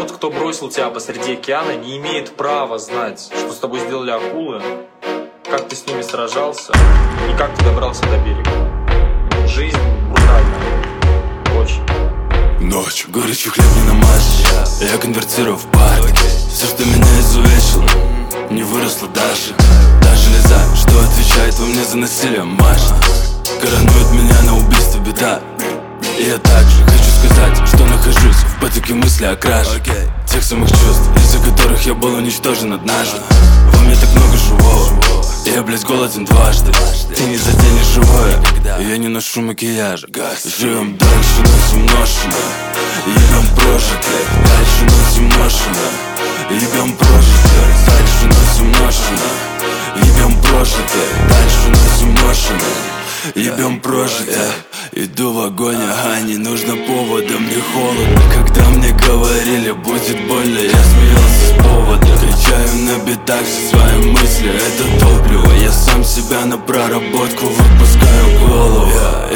Тот, кто бросил тебя посреди океана, не имеет права знать, что с тобой сделали акулы, как ты с ними сражался и как ты добрался до берега. Жизнь брутальная. Очень. Ночь, горячий хлеб не намажешь. Я конвертирую в бар. Все, что меня изувечило, не выросло даже. Та железа, что отвечает во мне за насилие, Маша, коронует меня на убийство, беда. И я также хочу сказать, что нахожусь в потоке мысли о краже тех самых чувств, из-за которых я был уничтожен однажды. Во мне так много живого, и я, блядь, голоден дважды. Ты не заденешь живое, и я не ношу макияжа. Живем дальше, носим ношено, ебем прожитое. Дальше носим ношено, ебем прожитое. Дальше носим ношено, ебем прожитое. Дальше носим ношено, ебем прожитое. Иду в огонь, ага, не нужно повода, мне холодно. Когда мне говорили, будет больно, я смеялся с повода. Качаю на битах все свои мысли, это топливо. Я сам себя на проработку выпускаю голову.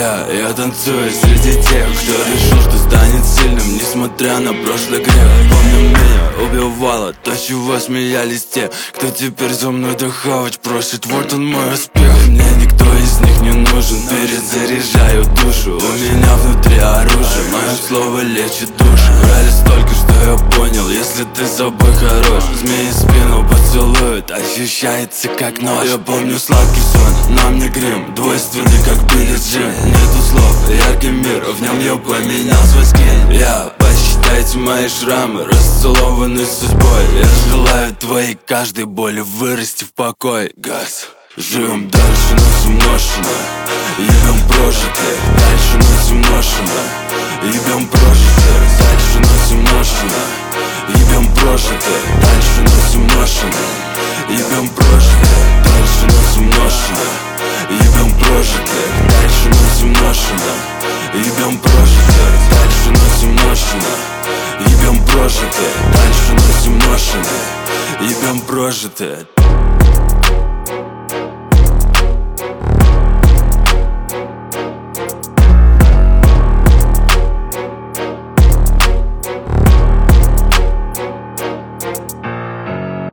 Я танцую среди тех, кто решил, что станет сильным, несмотря на прошлый грех. Помню, меня убивало то, чего смеялись те, кто теперь за мной дохавать просит. Вот он мой успех, мне никто из них не нужен. Перезаряжаю душу, у меня внутри оружие. Мое слово лечит душу. Брали столько, что я понял, если ты собой хорош, змеи спину поцелуют, ощущается как нож. Я помню сладкий сон, на мне грим, двойственный как Билли Джин. Нету слов, яркий мир, в нем я поменял свой скин. Посчитайте мои шрамы, расцелованы судьбой. Я желаю твоей каждой боли вырасти в покой. Газ. Живем дальше, носим ношено, ебем прожитое. Дальше носим ношено, ебем прожитое. Дальше носим ношено, ебем прожитое. Дальше носим ношено, ебем прожитое. Дальше носим ношено, ебем прожитое. Дальше носим ношено, ебем прожитое. Дальше носим ношено, ебем прожитое. Дальше носим ношено, ебем прожитое.